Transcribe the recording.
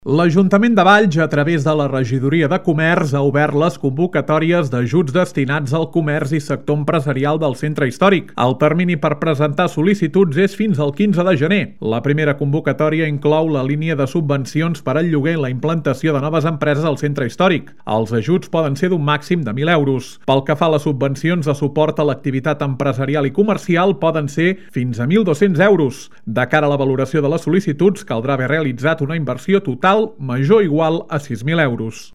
L'Ajuntament de Valls, a través de la Regidoria de Comerç, ha obert les convocatòries d'ajuts destinats al comerç i sector empresarial del centre històric. El termini per presentar sol·licituds és fins al 15 de gener. La primera convocatòria inclou la línia de subvencions per al lloguer i la implantació de noves empreses al centre històric. Els ajuts poden ser d'un màxim de 1.000 euros. Pel que fa a les subvencions de suport a l'activitat empresarial i comercial, poden ser fins a 1.200 euros. De cara a la valoració de les sol·licituds, caldrà haver realitzat una inversió total major o igual a 6.000 euros.